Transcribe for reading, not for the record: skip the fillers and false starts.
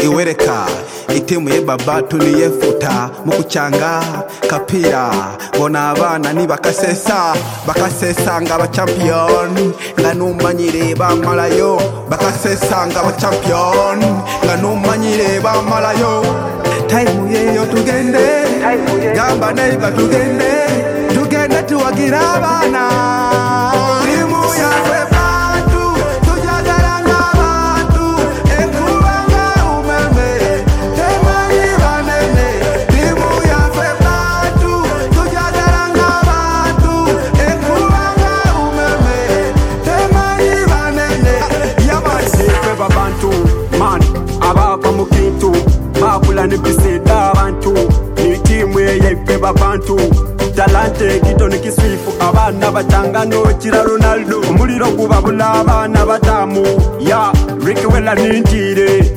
iwereka itimu ye baba tuliyefuta mukuchanga kapira bona abana ni bakasesa nga ba champion nga numanyire bamalayo bakasesa nga ba champion nga numanyire bamalayo time yeyo tugende gamba neiba tugende tuwagira abana timu yawe batu tujagala ng'abantu ekubanga umeme temanyi banene timu yawe batu tujagala ng'abantu ekubanga umeme temanyi banene yabasikwe babantu man abava mu kintu bakula nebisida abantu ni timu yeyekwe babantu talante kitoni kiswifu abana batangano kira Ronaldo umuliro kubabula abana batamu ya Ricky Wela nintire